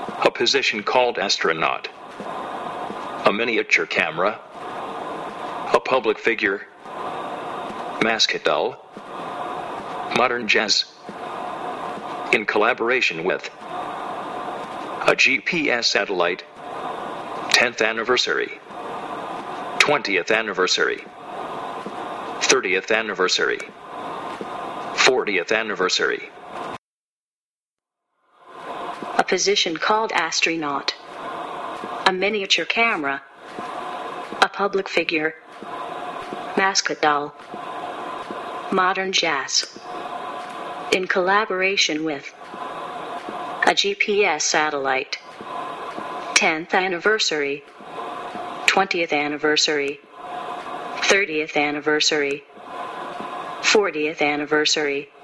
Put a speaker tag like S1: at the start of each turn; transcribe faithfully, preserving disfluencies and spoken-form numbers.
S1: A position called astronaut. A miniature camera. A public figure. Mascot doll. Modern jazz. In collaboration with a G P S satellite. tenth anniversary. twentieth anniversary. thirtieth anniversary. fortieth anniversary.
S2: A position called astronaut. A miniature camera. A public figure. Mascot doll. Modern jazz. In collaboration with a G P S satellite. tenth anniversary. twentieth anniversary. thirtieth anniversary. fortieth anniversary.